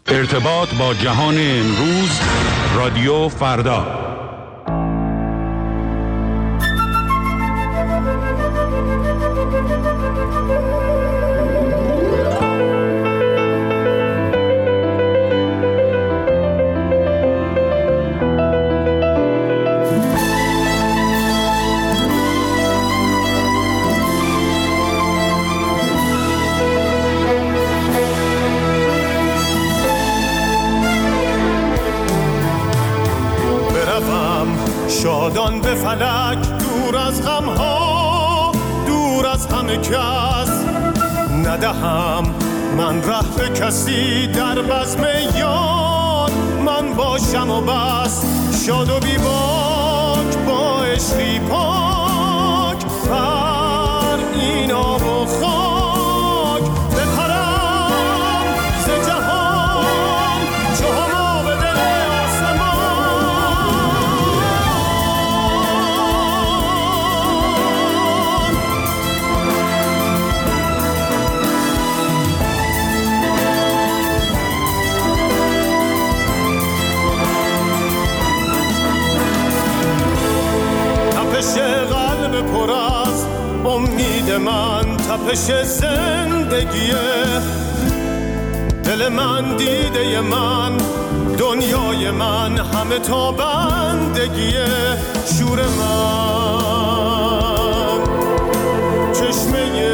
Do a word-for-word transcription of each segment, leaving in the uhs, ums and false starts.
ارتباط با جهان امروز، رادیو فردا. شادان به فلک، دور از غمها، دور از همه کس. ندهم من ره به کسی، در بزم یار من باشم و بس. شاد و بی باک با عشقی پاک، بر این آب و خاک بپرم ز جهان چو هما به دل قلب پر از امید من، تپش زندگیه. دل من دیده من، دنیای من، همه تا بندگیه. شور من چشمه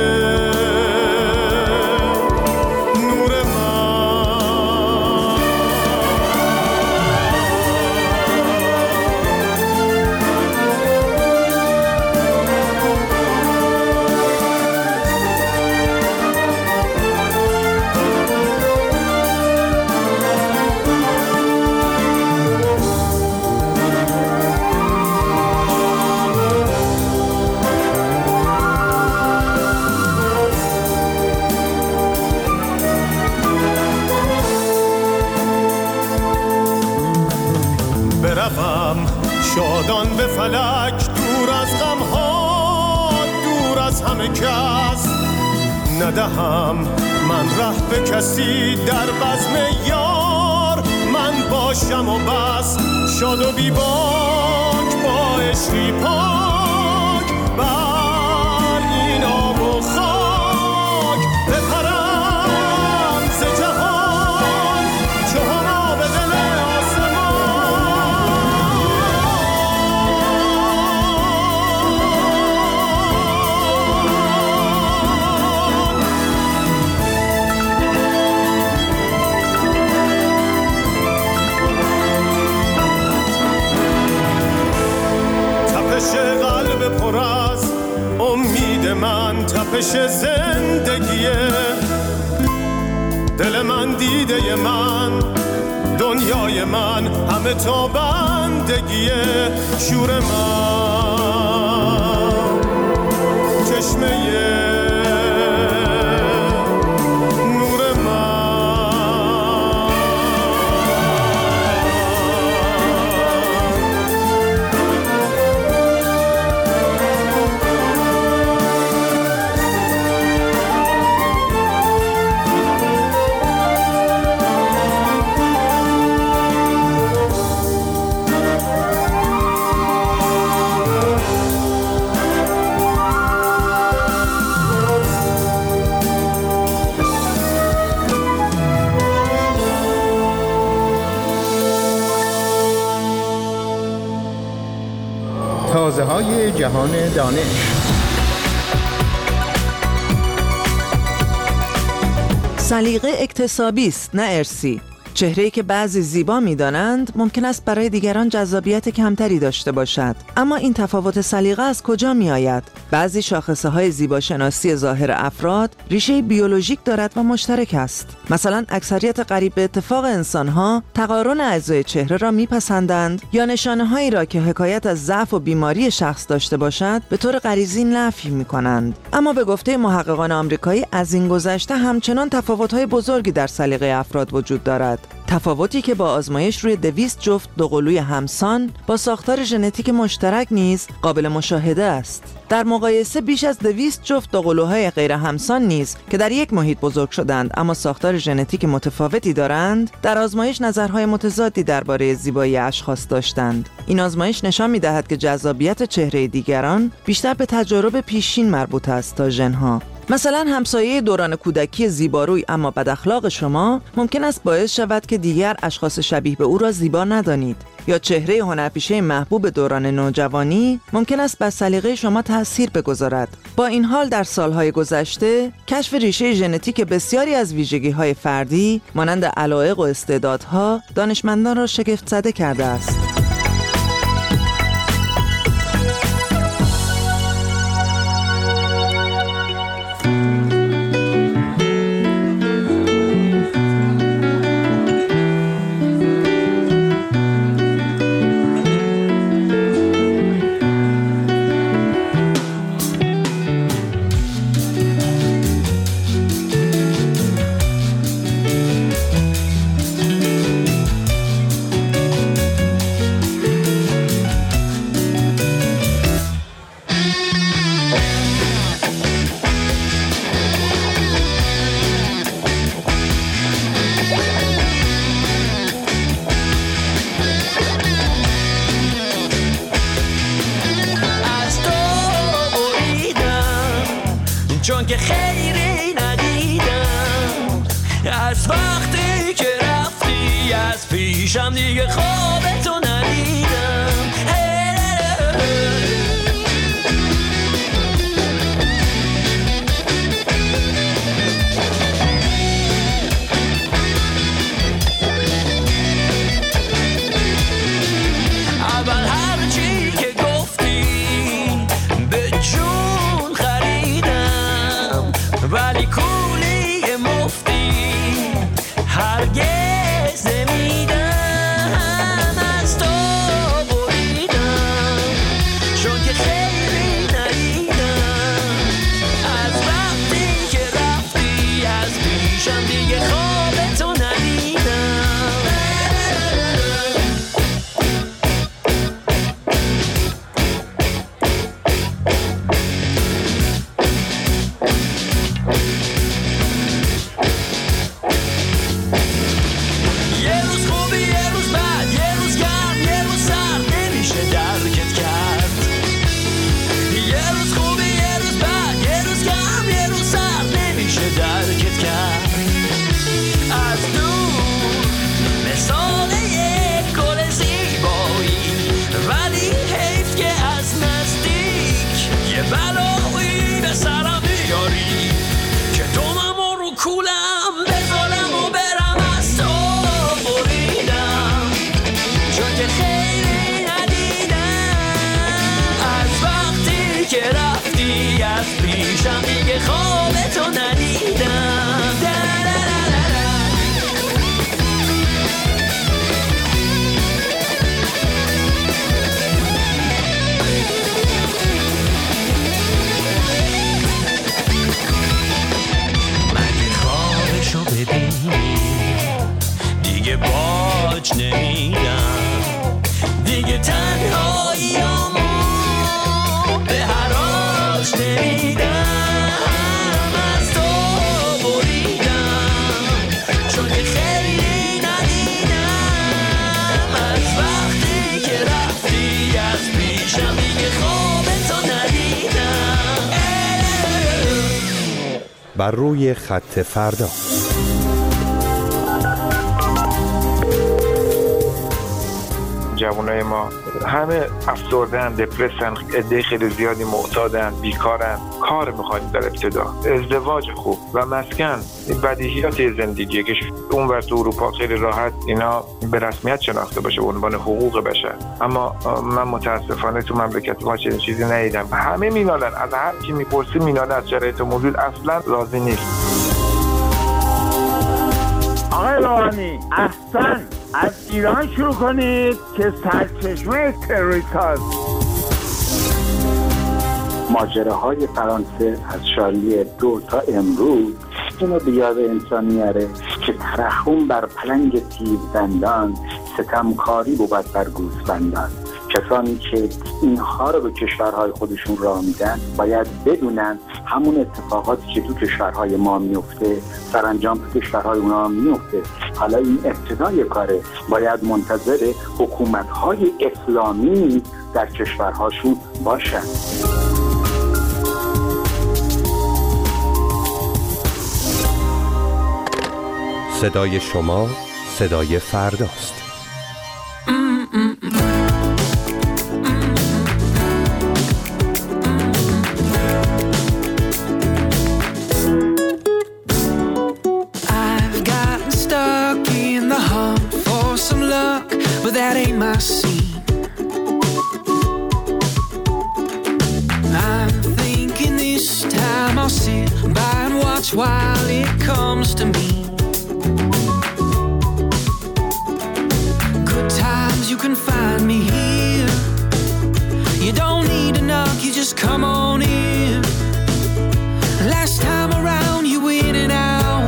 شادان به فلک، دور از غمها، دور از همه کس. ندهم من ره به کسی، در بزم یار من باشم و بس. شاد و بی باک با عشقی پاک، بر این آب و خاک بپرم ز جهان چو هما به دل قلب پر از امید من، تپش زندگیه. دل من دیده من، دنیای من، همه تا بندگیه. شور من چشمه تازه‌های جهان دانش. سلیقه اکتسابی است نه ارثی. چهره‌ای که بعضی زیبا می‌دانند ممکن است برای دیگران جذابیت کمتری داشته باشد. اما این تفاوت سلیقه از کجا می‌آید؟ بعضی شاخصه‌های زیباشناسی ظاهر افراد ریشه بیولوژیک دارد و مشترک است. مثلا اکثریت قریب به اتفاق انسان‌ها تقارن اعضای چهره را می‌پسندند یا نشانه‌هایی را که حکایت از ضعف و بیماری شخص داشته باشد به طور غریزی نفی می‌کنند. اما به گفته محققان آمریکایی از این گذشته همچنان تفاوت‌های بزرگی در سلیقه افراد وجود دارد. تفاوتی که با آزمایش روی دویست جفت دوقلوی همسان با ساختار ژنتیک مشترک نیز قابل مشاهده است. در مقایسه بیش از دویست جفت دوقلوهای غیر همسان نیز که در یک محیط بزرگ شدند اما ساختار ژنتیک متفاوتی دارند، در آزمایش نظرهای متضادی درباره زیبایی اشخاص داشتند. این آزمایش نشان می‌دهد که جذابیت چهره دیگران بیشتر به تجارب پیشین مربوط است تا ژن‌ها. مثلا همسایه دوران کودکی زیباروی اما بد اخلاق شما ممکن است باعث شود که دیگر اشخاص شبیه به او را زیبا ندانید، یا چهره هنرپیشه محبوب دوران نوجوانی ممکن است بر سلیقه شما تأثیر بگذارد. با این حال در سالهای گذشته کشف ریشه ژنتیک بسیاری از ویژگی‌های فردی مانند علایق و استعدادها دانشمندان را شگفت زده کرده است. چون که خیری ندیدم از وقتی که رفتی از پیشم دیگه خوابتو ندیدم. اول هر چی که گفتی به جون خریدم، ولی کولی مفتی هرگز نمیدم. از تو بریدم چون که خیلی ندیدم از وقتی که رفتی از پیشم دیگه خوابتو ندیدم. بلایی به سرم بیاری که دومم رو کولم بذارم و برم. از تو بریدم چون که خیلی ندیدم از وقتی که رفتی از پیشم دیگه خوابتو ندیدم. دیگه باج نمیدم، دیگه تنهاییامو به حراج نمیدم. از تو بریدم چون که خیلی ندیدم از وقتی که رفتی از پیشم دیگه خوابتو ندیدم. بر روی خط فردا. جوانای ما همه افسردن، دپرسن، عده خیلی زیادی معتادن، بیکارن، کار میخوان در ابتدا، ازدواج خوب و مسکن، بدیهیات زندگیه که اون ور تو اروپا خیلی راحت اینا به رسمیت شناخته باشه به عنوان حقوق بشر، اما من متاسفانه تو مملکت ما چنین چیزی ندیدم. همه مینالن، از هر کی میپرسی مینالن، از شرایط موجود اصلا راضی نیست. آقای روحانی احسن از ایران شروع کنید که سرچشمه تروریست. ماجراهای فرانسه از شالی دو تا امروز اینو به یاد انسان میاره که ترحم بر پلنگ تیز دندان، ستمکاری بود بر گوسفندان. کسانی که اینها رو به کشورهای خودشون راه میدن باید بدونن همون اتفاقاتی که تو کشورهای ما میفته سرانجام تو کشورهای اونا میفته. حالا این ابتدای کاره، باید منتظر حکومت‌های اسلامی در کشورهاشون باشن. صدای شما صدای فرداست. That ain't my scene. I'm thinking this time I'll sit by and watch while it comes to me. Good times, you can find me here. You don't need to knock, you just come on in. Last time around you were in and out,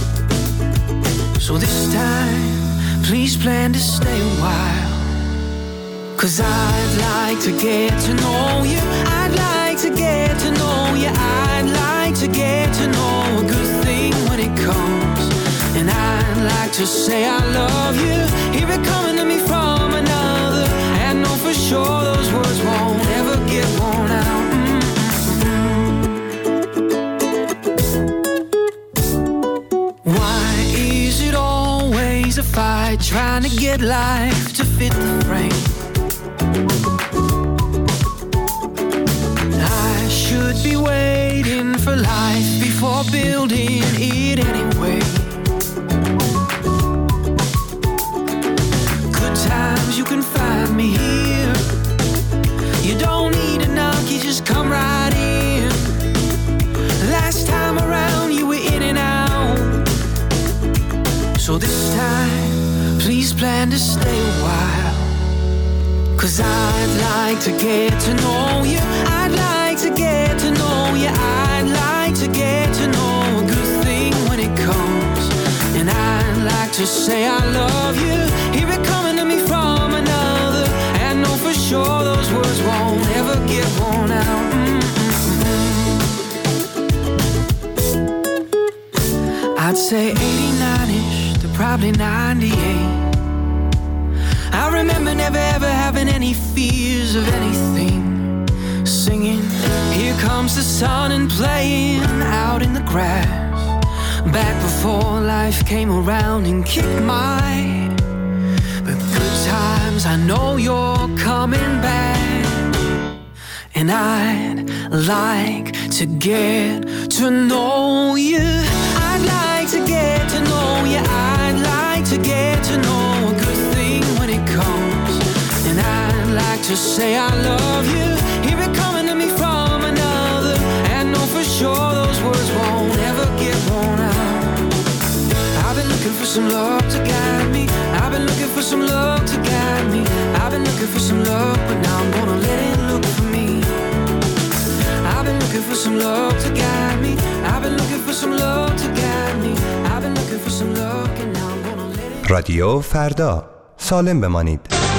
so this time please plan to stay a while. 'Cause I'd like to get to know you. I'd like to get to know you. I'd like to get to know a good thing when it comes. And I'd like to say I love you. Hear it coming to me from another. And know for sure those words won't ever get worn out. Mm-hmm. Why is it always a fight trying to get life to fit the frame? I should be waiting for life before building it anyway. Good times, you can find me here. You don't need a knock, you just come right in. Last time around you were in and out, so this time please plan to stay a while. 'Cause I'd like to get to know you. I'd like to get to know you. I'd like to get to know a good thing when it comes. And I'd like to say I love you. Hear it coming to me from another. And know for sure those words won't ever get worn out. Mm-hmm. I'd say eighty-nine-ish to probably ninety-eight. I remember never ever having any fears of anything. Singing, here comes the sun, and playing out in the grass. Back before life came around and kicked my but good times, I know you're coming back. And I'd like to get to know you. I'd like to get to know you. I'd like to get to know a good thing when it comes. And I'd like to say I love you. Hear it coming to me from another. And know for sure those words won't ever get worn out. I've been looking for some love to guide me. I've been looking for some love to guide me. I've been looking for some love, but now I'm gonna let it look for me. I've been looking for some love to guide me. I've been looking for some love to guide me. I've been looking for some love, and now I'm gonna let it. رادیو فردا، سالم بمانید.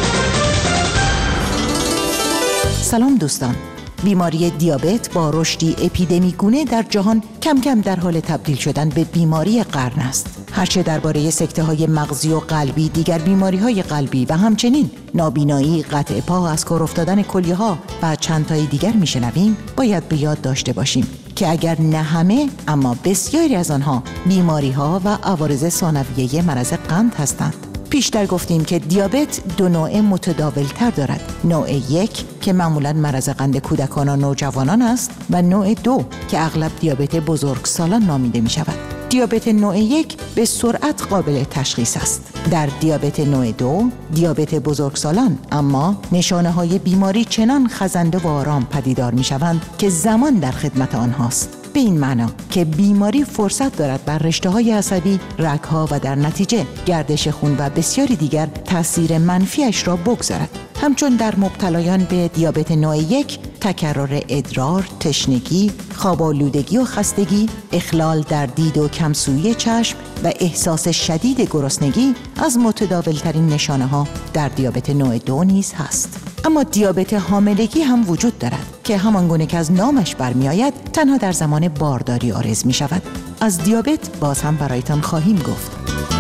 سلام دوستان. بیماری دیابت با رشدی اپیدمیگونه در جهان کم کم در حال تبدیل شدن به بیماری قرن است. هرچه درباره سکته‌های مغزی و قلبی، دیگر بیماری‌های قلبی و همچنین نابینایی، قطع پا، از کار افتادن کلیه‌ها و چند تای دیگر میشنویم، باید به یاد داشته باشیم که اگر نه همه اما بسیاری از آنها بیماری‌ها و عوارض ثانویه مرض قند هستند. پیشتر گفتیم که دیابت دو نوع متداولتر دارد. نوع یک که معمولاً مرض قند کودکان و نوجوانان است و نوع دو که اغلب دیابت بزرگسالان نامیده می شود. دیابت نوع یک به سرعت قابل تشخیص است. در دیابت نوع دو، دیابت بزرگسالان، اما نشانه های بیماری چنان خزنده و آرام پدیدار می شوند که زمان در خدمت آنهاست. به این معنا که بیماری فرصت دارد بر رشته‌های عصبی، رگ‌ها و در نتیجه گردش خون و بسیاری دیگر تأثیر منفیش را بگذارد. همچون در مبتلایان به دیابت نوع یک، تکرار ادرار، تشنگی، خواب‌آلودگی و خستگی، اخلال در دید و کمسویی چشم و احساس شدید گرسنگی از متداول‌ترین نشانه‌ها در دیابت نوع دو نیز هست. اما دیابت حاملگی هم وجود دارد که همانگونه که از نامش برمی‌آید تنها در زمان بارداری عارض می‌شود. از دیابت باز هم برایتان خواهیم گفت.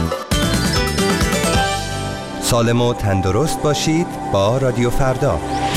سالم و تندرست باشید با رادیو فردا.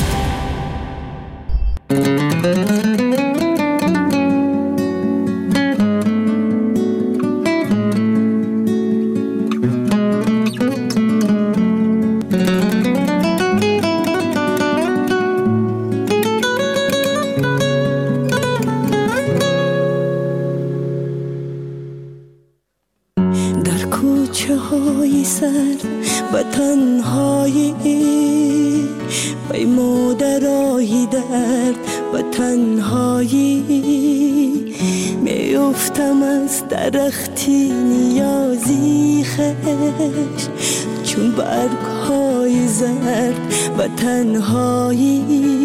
و تنهایی بی مادرایی درد و تنهایی میافتم از درختی نیازی خش چون برگ‌های زرد و تنهایی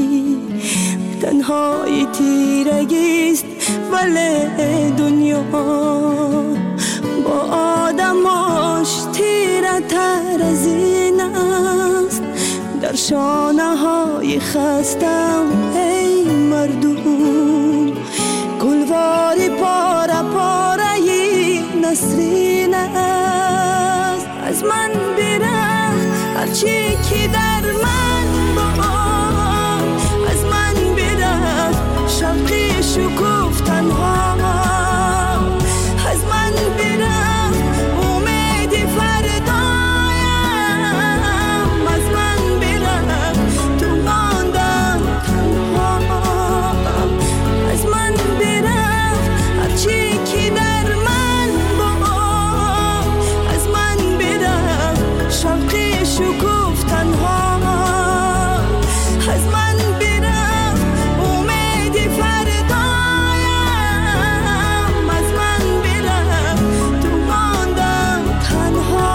تنهایی تیرگیست ولی دنیا با آدماش تیره تر از این است. در شانه های خستم ای مردم گلواری پاره پاره نسرین است. از من برخت هرچی که در من بود، از من برخت شوقی شکوف تنها، از من برخت امید فردایم، از من برخت تو ماندم تنها، از من برخت هرچی که در من بود، از من برخت شوقی شکوف تنها، از من برخت امید فردایم، از من برخت تو ماندم تنها.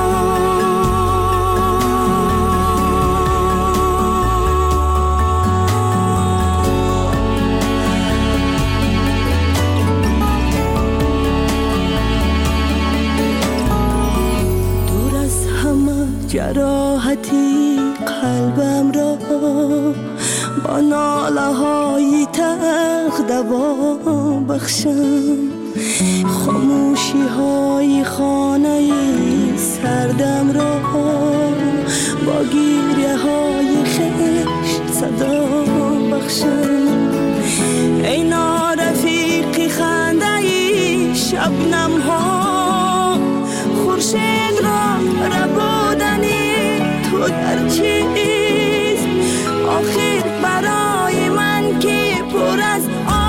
دور از همه جراحتی قلبم را با ناله های تلخ دوا بخشم، خاموشی های خانه سردم را با گیریه های خشت صدا بخشم. ای نارفیقی خنده ای شبنم ها، خورشید را ربودنی تو در چیست؟ آخر برای من که پر از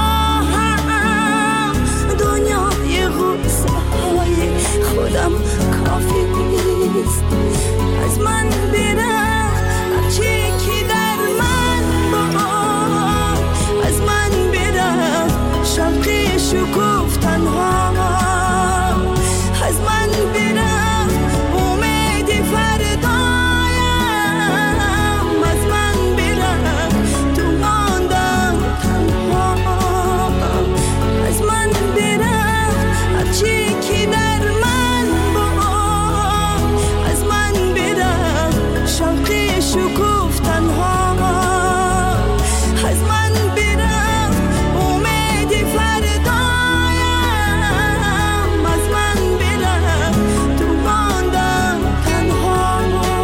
آهم، دنیای غصه های خودم کافی نیست. از من برخت هرچی که در من بود، از من برخت شوقی شکوف تنها، از من برخت امید فردایم، از من برخت تو ماندم تنها، از من برخت هرچی که در من بود، از من برخت شوقی شکوف تنها، از من برخت امید فردایم، از من برخت تو ماندم تنها.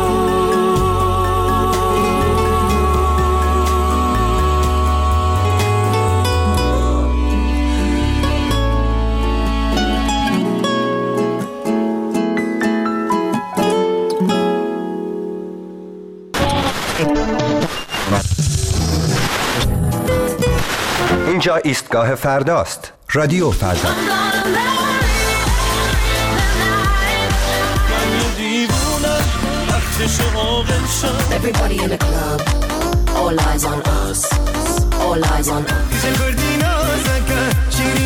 اینجا ایستگاه فرداست. رادیو فردا. Everybody in the club, all eyes on us, all eyes on us.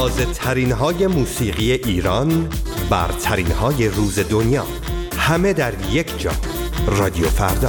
تازه ترین های موسیقی ایران، برترین های روز دنیا، همه در یک جا. رادیو فردا.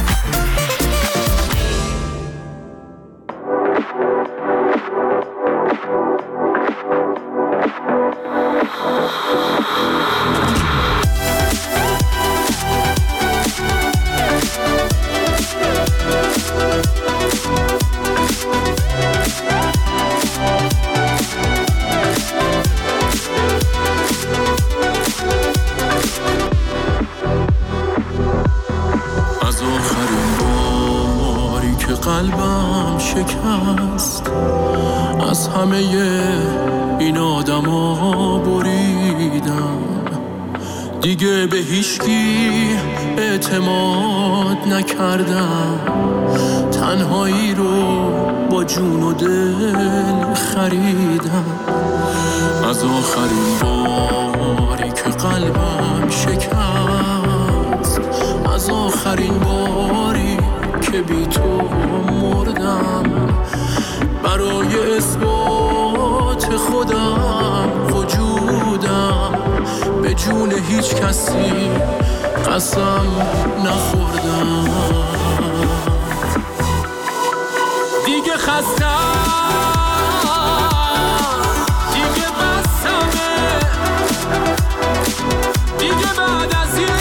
قلبم شکست، از همه این آدما بریدم، دیگه به هیچکی اعتماد نکردم، تنهایی رو با جون و دل خریدم. از آخرین باری که قلبم شکست، از آخرین باری که بی تو مردم، برای اثبات خودم وجودم به جون هیچ کسی قسم نخوردم. دیگه خستم، دیگه بسمه، دیگه بعد از این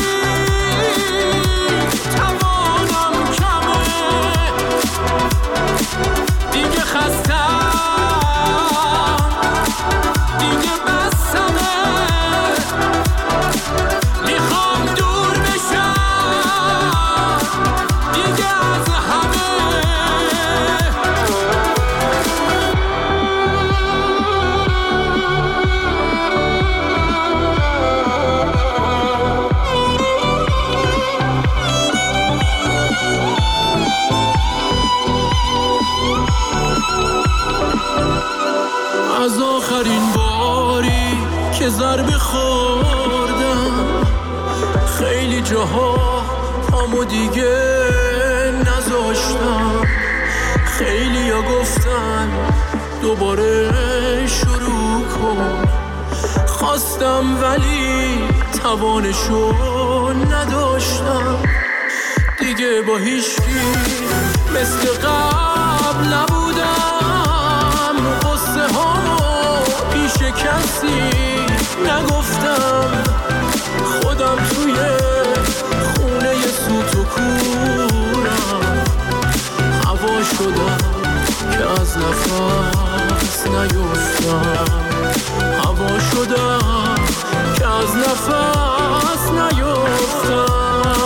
ضربه خوردم، خیلی جاها پامو دیگه نذاشتم، خیلی ها گفتن دوباره شروع کن، خواستم ولی توانشو نداشتم، دیگه با هیچکی مثل قبل نبودم، قصه ها پیش کسی نگفتم، خودم توی خونه سوت و کورم، هوا شدم که از نفس نیفتم، هوا شدم که از نفس نیفتم.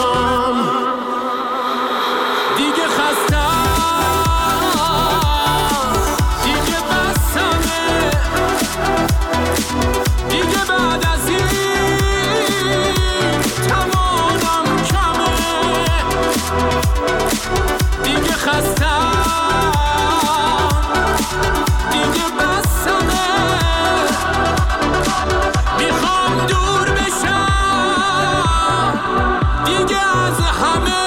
دیگه خستم، دیگه بسمه، دیگه بعد از این توانم کمه، دیگه خستم، دیگه بسمه، میخوام دور بشم دیگه از همه.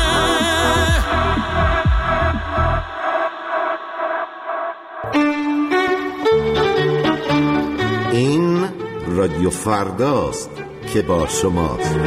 این رادیو فرداست که با شماست.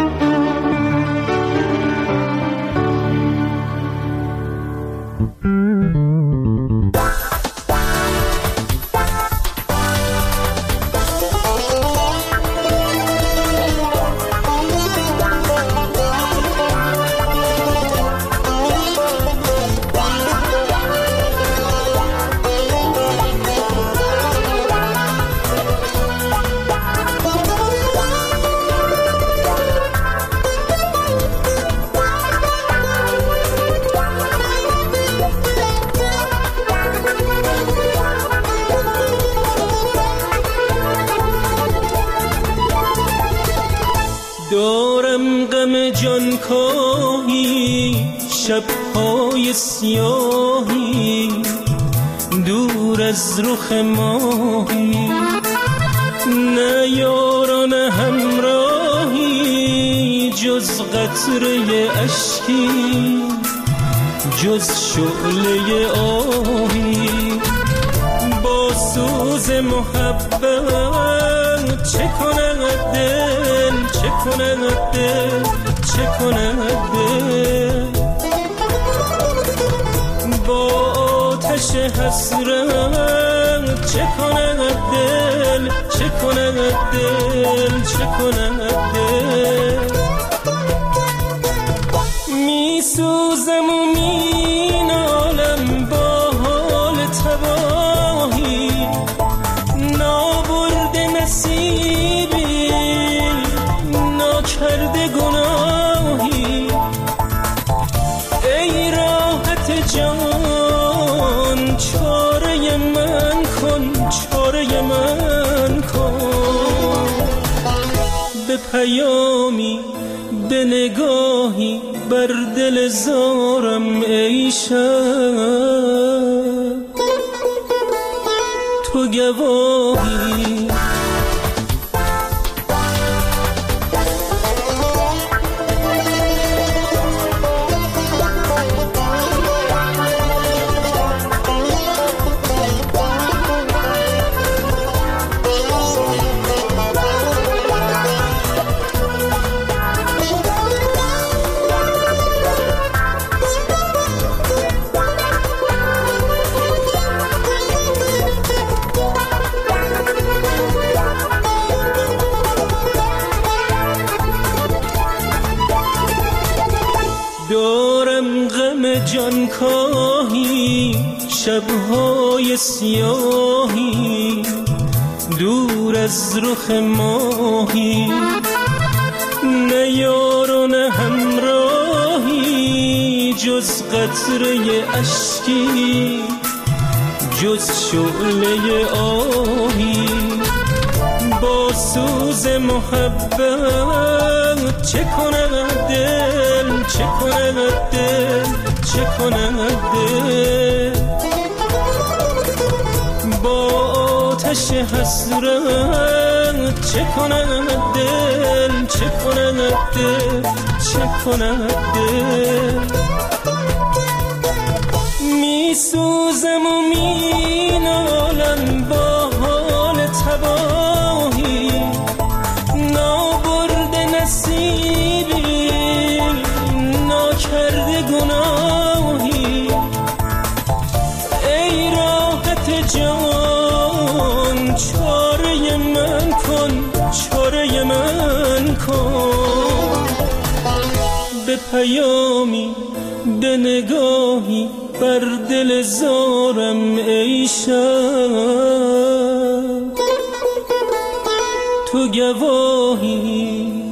دارم غم جانکاهی، شبهای سیاهی، دور از رخ ماهی، نه یاران همراهی، جز قطره اشکی، جز شعله آهی، با سوز محبت چه کند دل، چه کند دل، چه کند دل. با آتش حسرت چه کند دل، چه کند دل، چه کند دل. می سوزم و می نالم با حال تباهی، نابرده نصیبی، ناکرده گناهی. ای راحت جان چاره من کن، چاره من کن. به پیامی به نگاهی بر دل زارم ای شب، تو گواهی. جانکاهی شبهای سیاهی دور از رخ ماهی، نه یار و نه همراهی جز قطره اشکی، جز شعله آهی. با سوز محبت چه کند دل، چه کند دل، چه کند دل. با آتش حسرت چه کند دل، چه کند دل، چه کند دل. می سوزم و می نالم با حال تباهی، نابرده نصیبی، ناکرده گناهی. ای راحت جان چاره من کن، چاره من کن. به پیامی به نگاهی بر دل زارم ای شب، تو گواهی.